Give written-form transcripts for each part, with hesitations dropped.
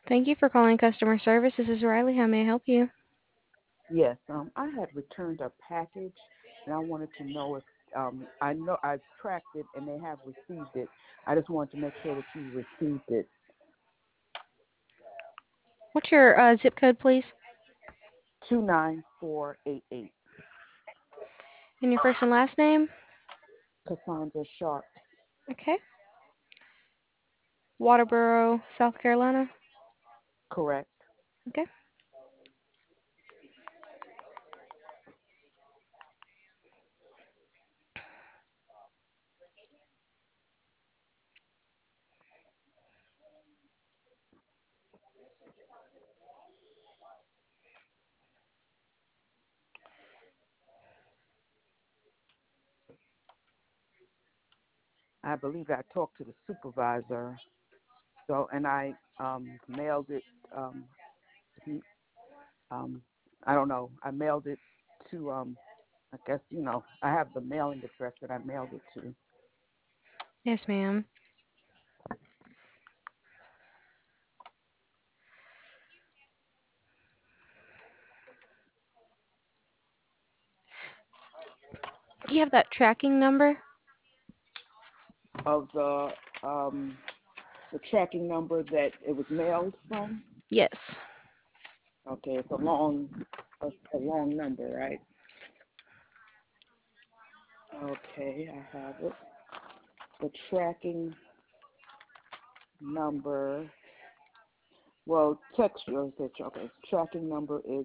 Thank you for calling customer service. This is Riley. How may I help you? Yes, I had returned a package, and I wanted to know if I know I've tracked it and they have received it. I just wanted to make sure that you received it. What's your zip code, please? 29488. And your first and last name? Cassandra Sharp. Okay. Waterboro, South Carolina. Correct. Okay. I believe I talked to the supervisor, so and I mailed it. He, um, I don't know. I mailed it to. I guess I have the mailing address that I mailed it to. Yes, ma'am. Do you have that tracking number? Of the tracking number that it was mailed from. Yes. Okay, it's a long number, right? Okay, I have it. The tracking number. Well, text your picture. Okay, tracking number is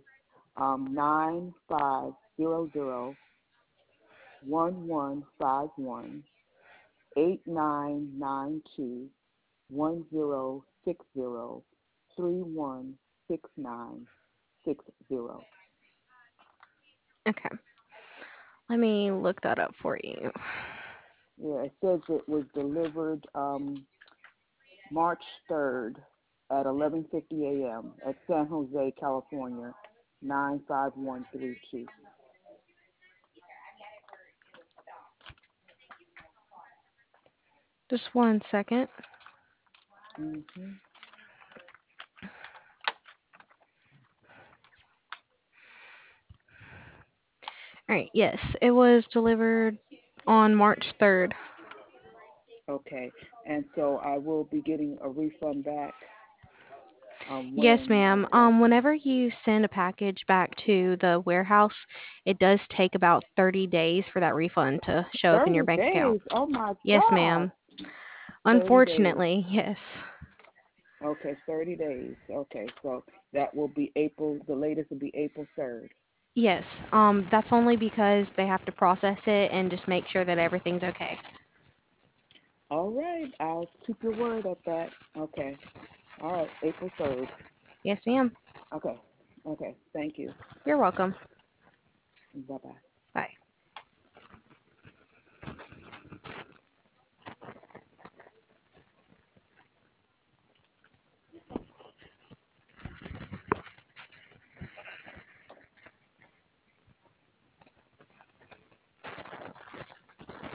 950011521060316960. Okay. Let me look that up for you. Yeah, it says it was delivered March 3rd at 11:50 a.m. at San Jose, California, 95132. Just one second. Mhm. All right. Yes, it was delivered on March 3rd. Okay, and so I will be getting a refund back Yes, when ma'am. Whenever you send a package back to the warehouse, it does take about 30 days for that refund to show up in your 30 bank account. days. Oh my Yes, God, ma'am. 30 days. Unfortunately, yes. Okay, 30 days. Okay, so that will be April. The latest will be April 3rd. Yes. That's only because they have to process it and just make sure that everything's okay. All right, I'll keep your word at that. Okay. All right, April 3rd. Yes, ma'am. Okay. Okay. Thank you. You're welcome. Bye bye. Bye.